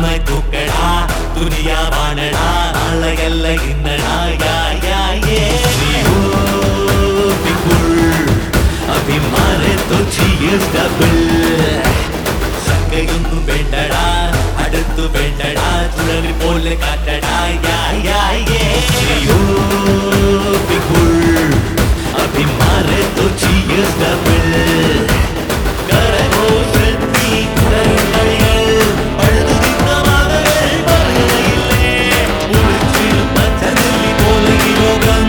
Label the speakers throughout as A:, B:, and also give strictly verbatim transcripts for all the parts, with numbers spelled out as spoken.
A: നന്നായി തൂക്കടാ ദുനിയാവാണടാ നാളെയല്ല ഇന്നടാ യാ യാ യേ अभी मारे तो cheers double സക്കയൊന്നും വേണ്ടടാ അടുത്തു വേണ്ടടാ ചുഴലി പോലെ കാറ്റടാ യാ യാ യേ अभी मारे तो cheers double കരകോ ശക്തി കരകളിൽ പഴുതു നിന്ന മാതകൾ പറയുകയില്ലേ മുറിച്ചിൽ പച്ചനെല്ലി പോലെ ഈ ലോകം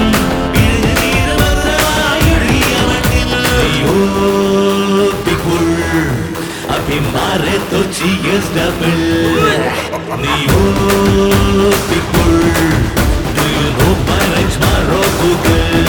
A: अभी मारे तो cheers double Neo people Do you know my rhymes maro Google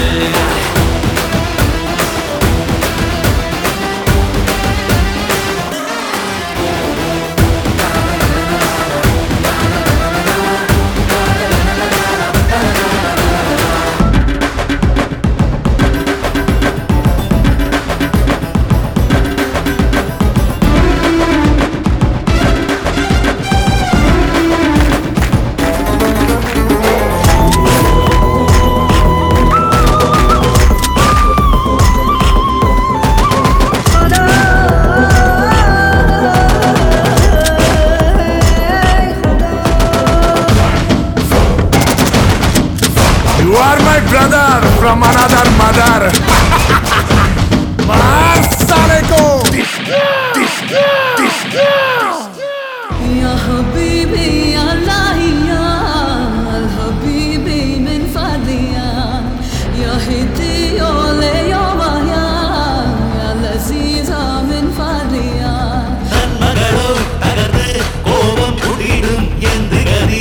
B: You are my brother from another mother. Maar sale ko.
C: Ya habibi ya lahiya al habibi min fadliya ya hidi ole ya wahya ya laziza min fadliya
A: നന്മകളോ തകർന്ന് കോപം കുടിയിടും എന്ത് ഗതി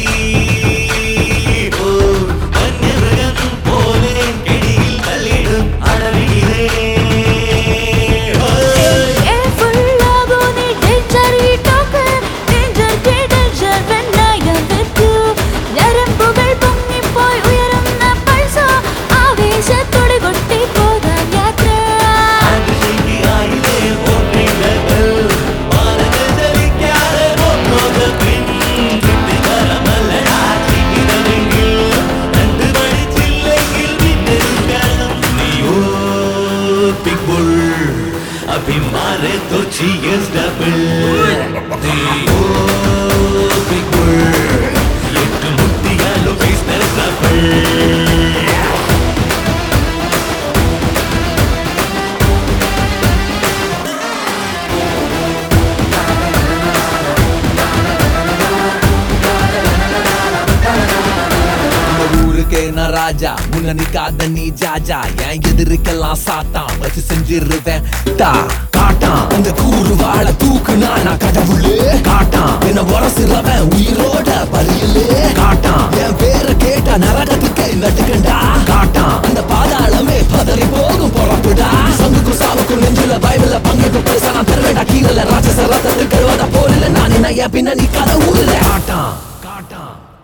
A: अभी मारे तो cheers double Neo people എട്ട് മുട്ടിയാലോ business double
D: ராஜா முன்ன நிக்காத நீ ஜாஜா என் எதிரிக்கெல்லாம் சாத்தான் வச்சு செஞ்சிருவேன் தா காட்டான் அந்த கூறு வாழ தூக்குனா நான் கடவுளே காட்டான் என்ன உரசுறவன் உயிரோட பரியலே காட்டான் என் பேரை கேட்டா நரகத்துக்கே நட்டுக்கண்டா காட்டான் அந்த பாதாளமே பதறி போகும் பொறப்புடா சங்குக்கும் சாவுக்கும் நெஞ்சில பைபிள பங்குக்கு பரிசா நான் தருவேடா கீழே ராட்சச ரத்தத்துக்கு கழுவாத போரில நான் என்ன என் பின்ன நிக்காத ஊருல காட்டான் காட்டான்